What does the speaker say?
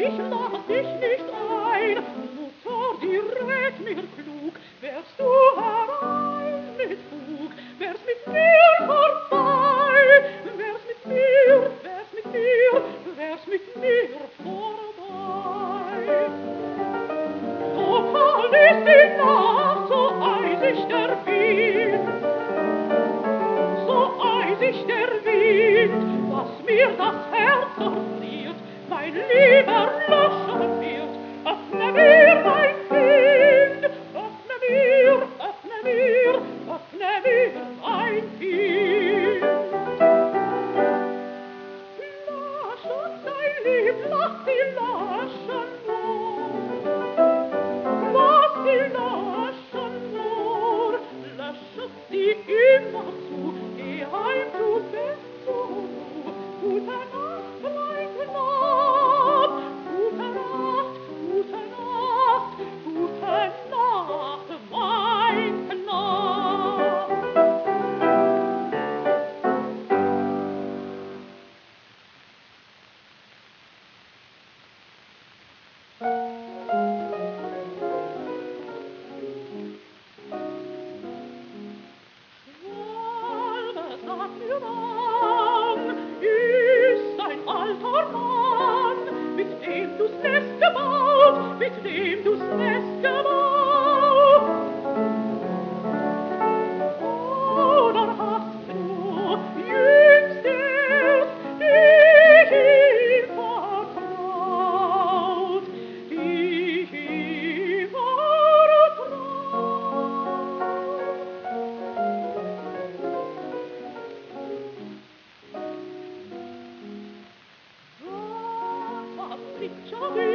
ich lass dich nicht ein. Mutter, die rät mir klug, wärst du herein mit Bug, wär's mit mir vorbei, wär's mit mir, wär's mit mir, wär's mit mir vorbei. So kalt ist die Nacht, so eisig der Wind, so eisig der Wind, dass mir das Herz erfriert, mein lieber Löschen wird. Öffne mir, mein Kind, öffne mir, öffne mir, öffne mir, mein Kind. Laschen, dein Lieb, lass sie laschen nur, lass sie laschen nur, lösche sie immer zu, geh heim, du bist zu Ruh. Gute Nacht, mein Knapp, gute Nacht, gute Nacht, gute Nacht, mein Knapp. Schwalbe, sag mir wann, ist ein alter Mann, mit dem du's Nest gebaut, mit dem du's Nest gebaut. Oder hast du jüngst erst dich ihm vertraut, dich ihm vertraut? Was bringt schon